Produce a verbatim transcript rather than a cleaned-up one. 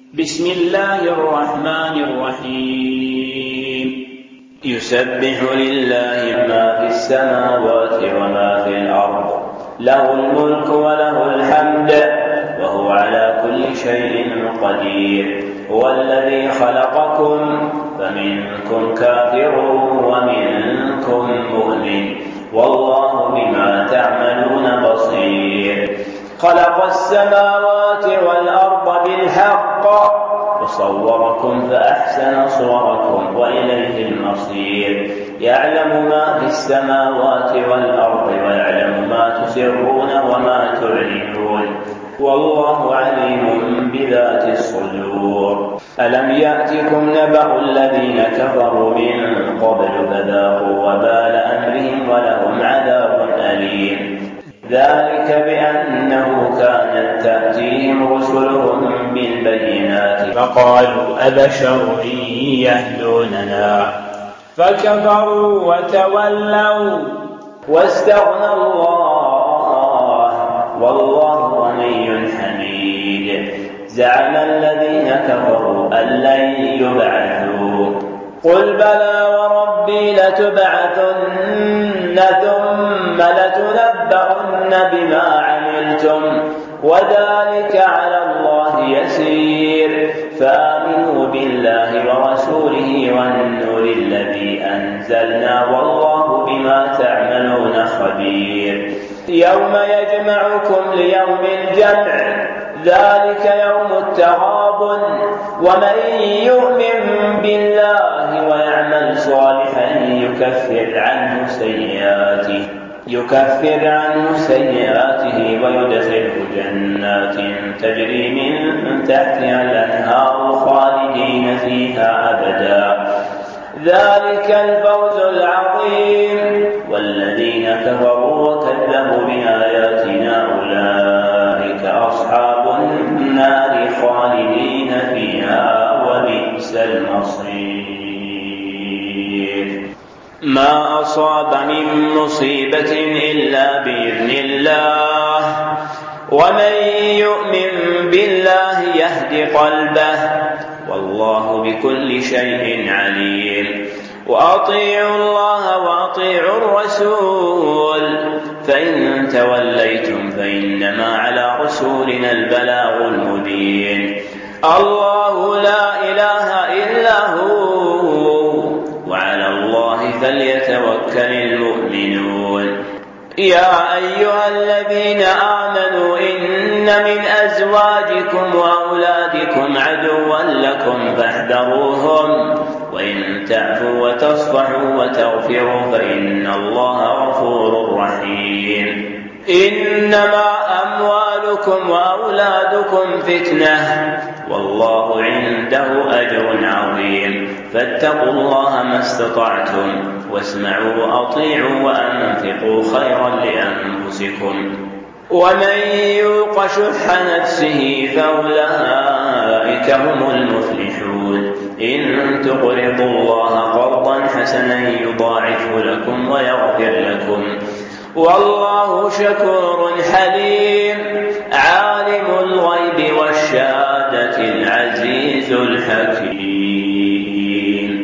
بسم الله الرحمن الرحيم يسبح لله ما في السماوات وما في الأرض له الملك وله الحمد وهو على كل شيء قدير هو الذي خلقكم فمنكم كافر ومنكم مؤمن والله بما تعملون بصير خلق السماوات والأرض بالحق وصوركم فأحسن صوركم وإليه المصير يعلم ما في السماوات والأرض ويعلم ما تسرون وما تعلنون والله عليم بذات الصدور ألم يأتكم نبأ الذين كفروا من قبل فذاقوا وبال أمرهم ولهم عذاب أليم ذلك بأنه كانت تأتيهم رسلهم بالبينات فقالوا أبشر يهدوننا فكفروا وتولوا واستغنى الله والله غني حميد زعم الذين كفروا أن لن يبعثوا قل بلى وربي لتبعثن ثم لتنبؤن بما عملتم وذلك على الله يسير فآمنوا بالله ورسوله والنور الذي أنزلنا والله بما تعملون خبير يوم يجمعكم ليوم الجمع ذلك يوم التغابن ومن يؤمن بالله ويعمل صالحا يكفر عنه سيئاته يكفر عنه سيئاته ويدخله جنات تجري من تحتها الأنهار خالدين فيها أبدا ذلك الفوز العظيم والذين كفروا وكذبوا بآياتنا أولئك أصحاب النار خالدين فيها وبئس المصير ما أصاب من مصيبة إلا بإذن الله ومن يؤمن بالله يهد قلبه والله بكل شيء عليم وأطيعوا الله وأطيعوا الرسول فإن توليتم فإنما على رسولنا البلاغ المبين الله لا إله إلا هو وعلى الله فليتوكل المؤمنون يا أيها الذين آمنوا إن من أزواجكم وأولادكم عدوا لكم فاحذروهم وإن تعفوا وتصفحوا وتغفروا فإن الله غفور رحيم إنما أموالكم وأولادكم فتنة والله عنده أجر عظيم فاتقوا الله ما استطعتم واسمعوا وأطيعوا وأنفقوا خيرا لأنفسكم ومن يوق شح نفسه فأولئك هم المفلحون إن تقرضوا الله قرضا حسنا يضاعف لكم ويغفر لكم والله شكور حليم عالم الغيب والشهادة العزيز الحكيم